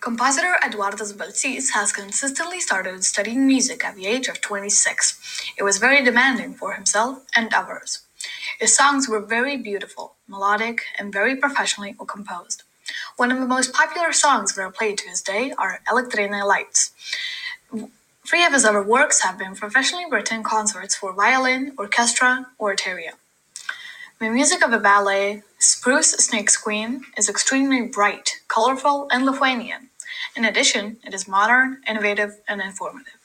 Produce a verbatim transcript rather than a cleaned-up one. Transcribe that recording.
Compositor Eduardo Balcis has consistently started studying music at the age of twenty-six. It was very demanding for himself and others. His songs were very beautiful, melodic, and very professionally composed. One of the most popular songs that are played to this day are Electrina Lights. Three of his other works have been professionally written concerts for violin, orchestra, or oratorio. The music of the ballet Spruce Snake's Queen is extremely bright, colorful, and Lithuanian. In addition, it is modern, innovative, and informative.